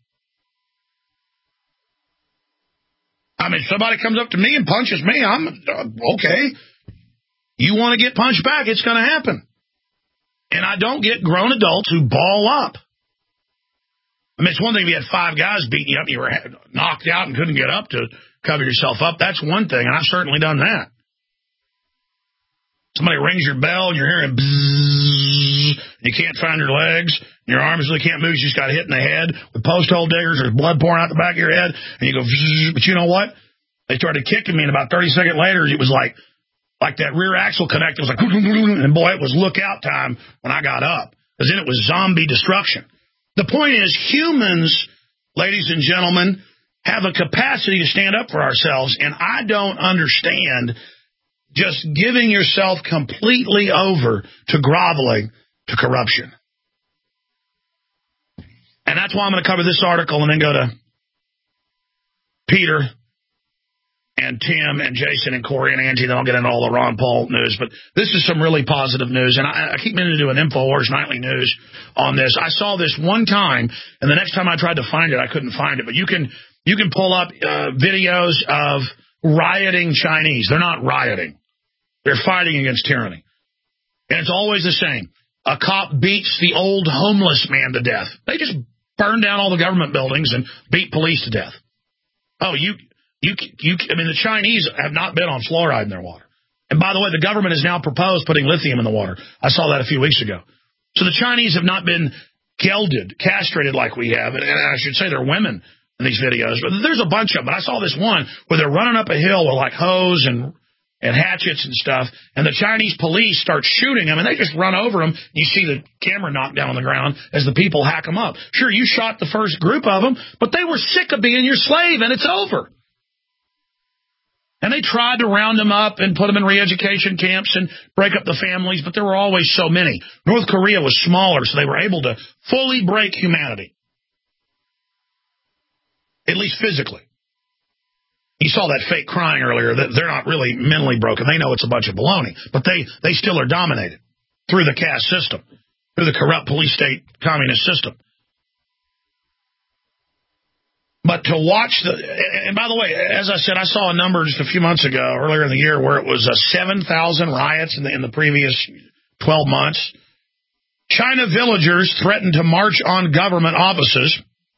I mean, somebody comes up to me and punches me, I'm uh, okay. You want to get punched back, it's going to happen. And I don't get grown adults who ball up. I mean, it's one thing if you had five guys beating you up, you were knocked out and couldn't get up to cover yourself up. That's one thing, and I've certainly done that. Somebody rings your bell and you're hearing bzzz, you can't find your legs, your arms really can't move, you just got hit in the head with post hole diggers, there's blood pouring out the back of your head, and you go bzzz, but you know what? They started kicking me, and about thirty seconds later, it was like like that rear axle connect. It was like, and boy, it was lookout time when I got up, because then it was zombie destruction. The point is, humans, ladies and gentlemen, have a capacity to stand up for ourselves, and I don't understand just giving yourself completely over to groveling to corruption. And that's why I'm going to cover this article and then go to Peter and Tim and Jason and Corey and Angie. Then I'll get into all the Ron Paul news. But this is some really positive news. And I, I keep meaning to do an InfoWars Nightly News on this. I saw this one time, and the next time I tried to find it, I couldn't find it. But you can, you can pull up uh, videos of rioting Chinese. They're not rioting. They're fighting against tyranny. And it's always the same. A cop beats the old homeless man to death. They just burn down all the government buildings and beat police to death. Oh, you, you, you, I mean, the Chinese have not been on fluoride in their water. And by the way, the government has now proposed putting lithium in the water. I saw that a few weeks ago. So the Chinese have not been gelded, castrated like we have. And, and I should say they're women in these videos. But there's a bunch of them. But I saw this one where they're running up a hill with like hose and and hatchets and stuff, and the Chinese police start shooting them, and they just run over them. You see the camera knocked down on the ground as the people hack them up. Sure, you shot the first group of them, but they were sick of being your slave, and it's over. And they tried to round them up and put them in re-education camps and break up the families, but there were always so many. North Korea was smaller, so they were able to fully break humanity, at least physically. You saw that fake crying earlier that they're not really mentally broken. They know it's a bunch of baloney, but they, they still are dominated through the caste system, through the corrupt police state communist system. But to watch the, and by the way, as I said, I saw a number just a few months ago, earlier in the year, where it was a seven thousand riots in the, in the previous twelve months. China villagers threatened to march on government offices.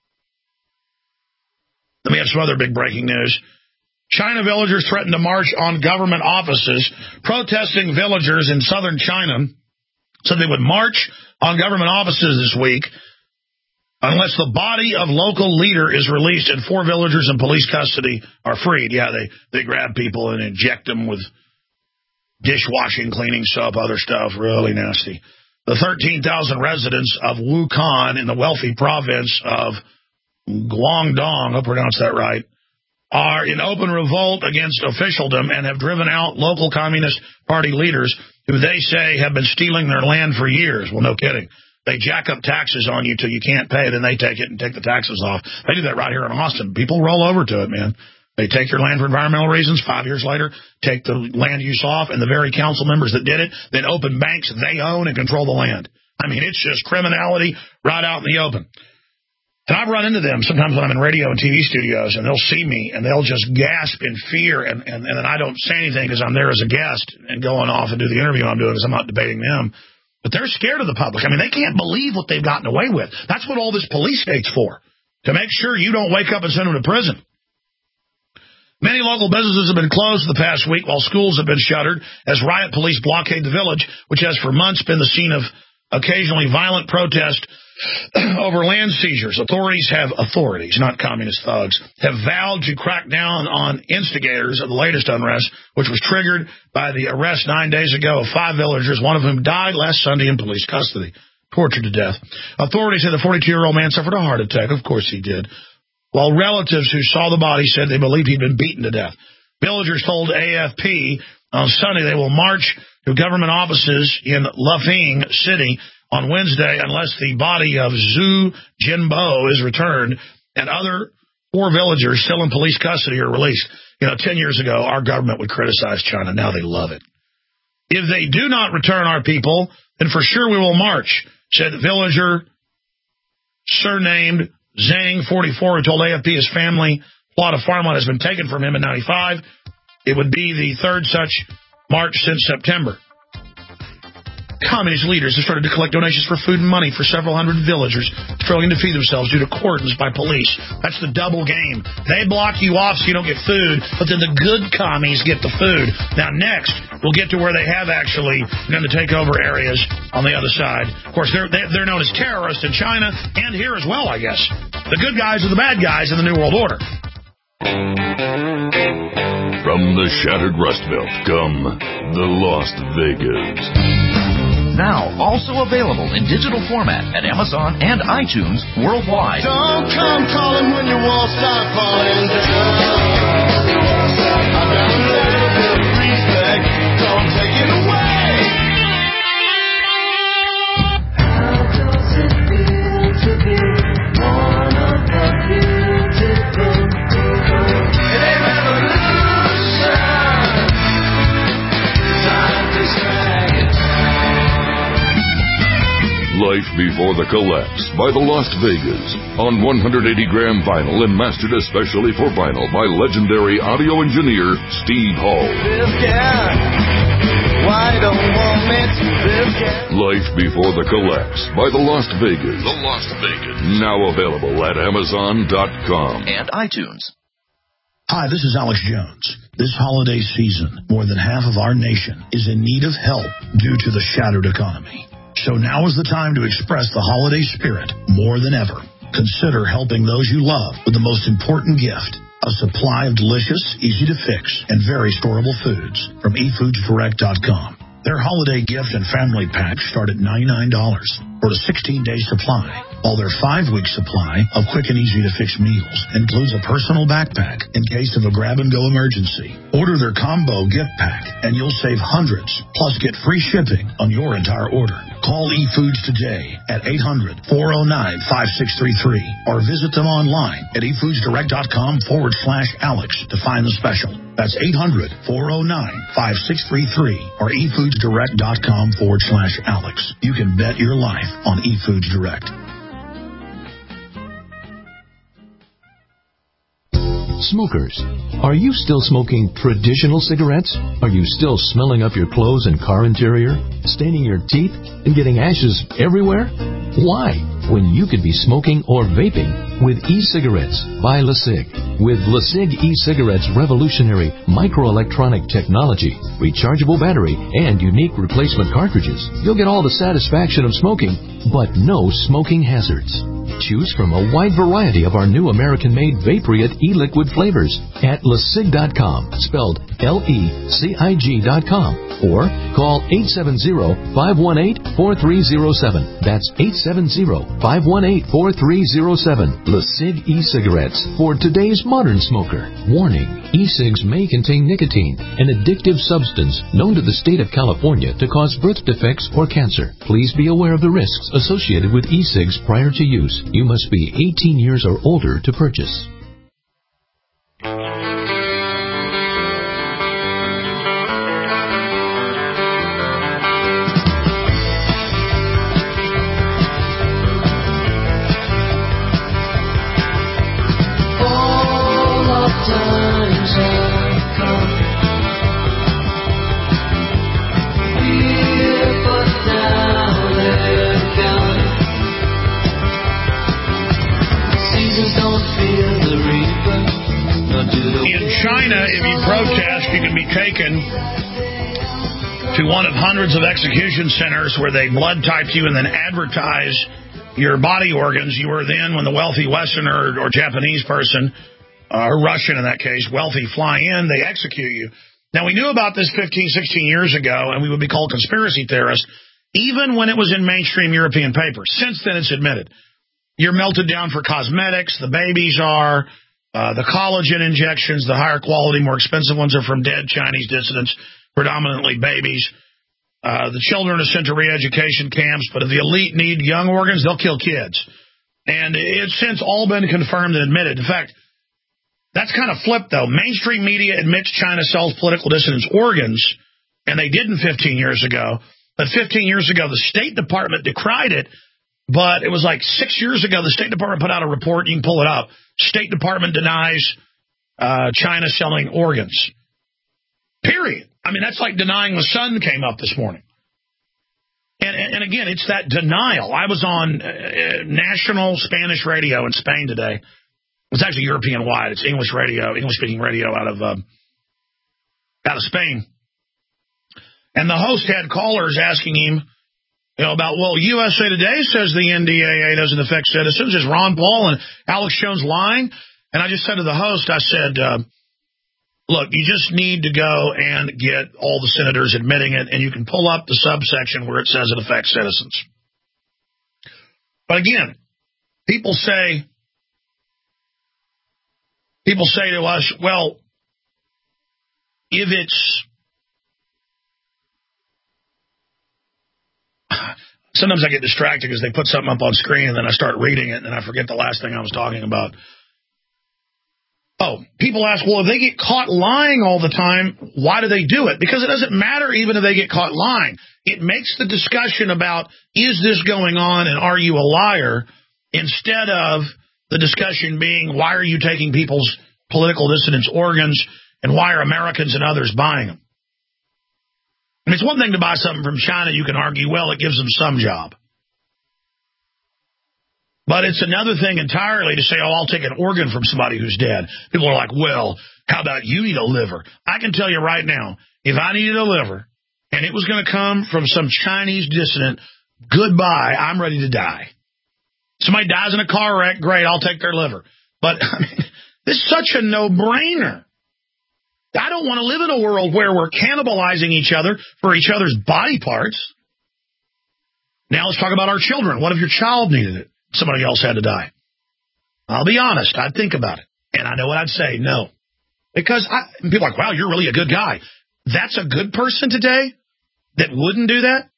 Let me have some other big breaking news. China villagers threatened to march on government offices. Protesting villagers in southern China said they would march on government offices this week unless the body of local leader is released and four villagers in police custody are freed. Yeah, they, they grab people and inject them with dishwashing, cleaning soap, other stuff. Really nasty. The thirteen thousand residents of Wuhan in the wealthy province of Guangdong, I'll pronounce that right, are in open revolt against officialdom and have driven out local Communist Party leaders who they say have been stealing their land for years. Well, no kidding. They jack up taxes on you till you can't pay, then they take it and take the taxes off. They do that right here in Austin. People roll over to it, man. They take your land for environmental reasons. Five years later, take the land use off, and the very council members that did it then open banks they own and control the land. I mean, it's just criminality right out in the open. And I've run into them sometimes when I'm in radio and T V studios, and they'll see me, and they'll just gasp in fear, and, and, and then I don't say anything because I'm there as a guest and going off and do the interview I'm doing because I'm not debating them. But they're scared of the public. I mean, they can't believe what they've gotten away with. That's what all this police state's for, to make sure you don't wake up and send them to prison. Many local businesses have been closed the past week while schools have been shuttered as riot police blockade the village, which has for months been the scene of occasionally violent protest over land seizures. Authorities have, authorities, not communist thugs, have vowed to crack down on instigators of the latest unrest, which was triggered by the arrest nine days ago of five villagers, one of whom died last Sunday in police custody, tortured to death. Authorities said the forty-two-year-old man suffered a heart attack. Of course he did. While relatives who saw the body said they believed he'd been beaten to death. Villagers told A F P on Sunday they will march to government offices in Lufeng City on Wednesday unless the body of Zhu Jinbo is returned and other four villagers still in police custody are released. You know, ten years ago, our government would criticize China. Now they love it. If they do not return our people, then for sure we will march, said the villager surnamed Zhang, forty-four, who told A F P his family plot of farmland has been taken from him in ninety-five. It would be the third such march since September. Communist leaders have started to collect donations for food and money for several hundred villagers struggling to feed themselves due to cordons by police. That's the double game. They block you off so you don't get food, but then the good commies get the food. Now, next, we'll get to where they have actually begun to take over areas on the other side. Of course, they're, they're known as terrorists in China and here as well, I guess. The good guys are the bad guys in the New World Order. From the shattered Rust Belt come the Las Vegas. Now also available in digital format at Amazon and iTunes worldwide. Don't come calling when your walls start falling down. I got a little bit of respect. Don't take it away. How does it feel to be one of the beautiful people? It ain't revolution. Time to drag it down. Life Before the Collapse by the Las Vegas on one hundred eighty gram vinyl and mastered especially for vinyl by legendary audio engineer Steve Hall. Life Before the Collapse by the Las Vegas. The Las Vegas. Now available at Amazon dot com and iTunes. Hi, this is Alex Jones. This holiday season, more than half of our nation is in need of help due to the shattered economy. So now is the time to express the holiday spirit more than ever. Consider helping those you love with the most important gift, a supply of delicious, easy-to-fix, and very storable foods from e foods direct dot com. Their holiday gift and family packs start at ninety-nine dollars for a sixteen-day supply, while their five-week supply of quick and easy-to-fix meals includes a personal backpack in case of a grab-and-go emergency. Order their combo gift pack, and you'll save hundreds, plus get free shipping on your entire order. Call eFoods today at eight hundred, four oh nine, five six three three or visit them online at e foods direct dot com forward slash Alex to find the special. That's eight hundred, four oh nine, five six three three or e foods direct dot com forward slash Alex. You can bet your life on eFoods Direct. Smokers, are you still smoking traditional cigarettes? Are you still smelling up your clothes and car interior, staining your teeth, and getting ashes everywhere? Why, when you could be smoking or vaping with e-cigarettes by LeSig? With LeSig e-cigarettes' revolutionary microelectronic technology, rechargeable battery, and unique replacement cartridges, you'll get all the satisfaction of smoking, but no smoking hazards. Choose from a wide variety of our new American-made Vaporite e-liquid flavors at LeSig dot com, spelled L E C I G dot com, or call eight seven zero, five one eight, four three zero seven. That's eight seven zero, five one eight, four three zero seven. LeSig e-cigarettes for today's modern smoker. Warning, e-cigs may contain nicotine, an addictive substance known to the state of California to cause birth defects or cancer. Please be aware of the risks associated with e-cigs prior to use. You must be eighteen years or older to purchase. To one of hundreds of execution centers where they blood type you and then advertise your body organs, you were then, when the wealthy Westerner or, or Japanese person, uh, or Russian in that case, wealthy, fly in, they execute you. Now, we knew about this fifteen, sixteen years ago, and we would be called conspiracy theorists, even when it was in mainstream European papers. Since then, it's admitted. You're melted down for cosmetics, the babies are, uh, the collagen injections, the higher quality, more expensive ones are from dead Chinese dissidents, predominantly babies. Uh, the children are sent to re-education camps, but if the elite need young organs, they'll kill kids. And it's since all been confirmed and admitted. In fact, that's kind of flipped, though. Mainstream media admits China sells political dissidents organs, and they didn't fifteen years ago. But fifteen years ago, the State Department decried it, but it was like six years ago, the State Department put out a report. You can pull it up. State Department denies uh, China selling organs. Period. I mean, that's like denying the sun came up this morning. And, and, and again, it's that denial. I was on uh, national Spanish radio in Spain today. It's actually European-wide. It's English radio, English-speaking radio out of um, out of Spain. And the host had callers asking him, you know, about, well, U S A Today says the N D A A doesn't affect citizens. Is Ron Paul and Alex Jones lying? And I just said to the host, I said, uh, look, you just need to go and get all the senators admitting it, and you can pull up the subsection where it says it affects citizens. But again, people say, people say to us, well, if it's, sometimes I get distracted because they put something up on screen and then I start reading it and then I forget the last thing I was talking about. Oh, people ask, well, if they get caught lying all the time, why do they do it? Because it doesn't matter even if they get caught lying. It makes the discussion about, is this going on and are you a liar, instead of the discussion being, why are you taking people's political dissidents' organs and why are Americans and others buying them? I mean, it's one thing to buy something from China. You can argue, well, it gives them some job. But it's another thing entirely to say, oh, I'll take an organ from somebody who's dead. People are like, well, how about you need a liver? I can tell you right now, if I needed a liver and it was going to come from some Chinese dissident, goodbye, I'm ready to die. Somebody dies in a car wreck, great, I'll take their liver. But I mean, this is such a no-brainer. I don't want to live in a world where we're cannibalizing each other for each other's body parts. Now let's talk about our children. What if your child needed it? Somebody else had to die. I'll be honest. I'd think about it. And I know what I'd say. No. Because I, people are like, wow, you're really a good guy. That's a good person today that wouldn't do that?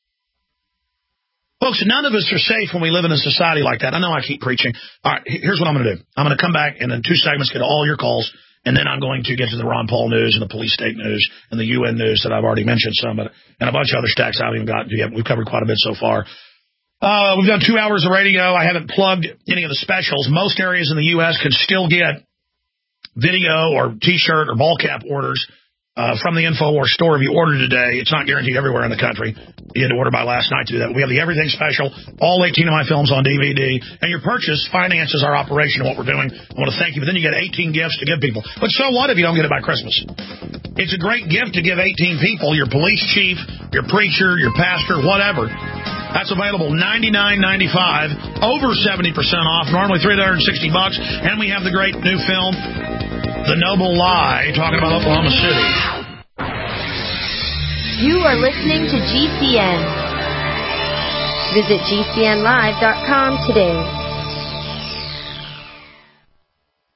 Folks, none of us are safe when we live in a society like that. I know I keep preaching. All right, here's what I'm going to do. I'm going to come back and in two segments get all your calls. And then I'm going to get to the Ron Paul news and the police state news and the U N news that I've already mentioned some, but, and a bunch of other stacks I haven't even gotten to yet. We've covered quite a bit so far. Uh, we've done two hours of radio. I haven't plugged any of the specials. Most areas in the U S can still get video or T-shirt or ball cap orders uh, from the InfoWars store. If you order today, it's not guaranteed everywhere in the country. You had to order by last night to do that. We have the Everything Special, all eighteen of my films on D V D, and your purchase finances our operation and what we're doing. I want to thank you. But then you get eighteen gifts to give people. But so what if you don't get it by Christmas? It's a great gift to give eighteen people, your police chief, your preacher, your pastor, whatever. That's available ninety-nine ninety-five, over seventy percent off, normally three hundred sixty bucks. And we have the great new film, The Noble Lie, talking about Oklahoma City. You are listening to G C N. Visit G C N live dot com today.